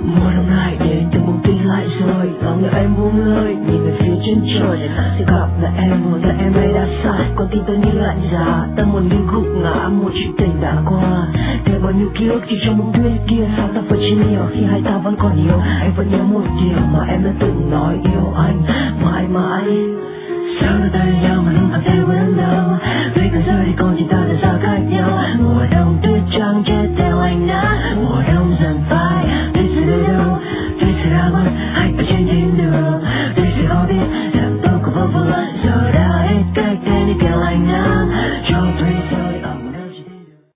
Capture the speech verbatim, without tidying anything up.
Mùa đông lại đến, từng bông tin lại rồi. Lòng người em buông lơi, nhìn về phía chân trời. Để ta sẽ gặp là em, muốn là em hay đã sai. Con tim tôi như lạnh giá, ta muốn như gục ngã. Một chuyện tình đã qua, để bao nhiêu ký ức chỉ trong bóng tuyết kia. Sao ta phải chia nhiều khi hai ta vẫn còn yêu. Anh vẫn nhớ một điều mà em đã từng nói yêu anh.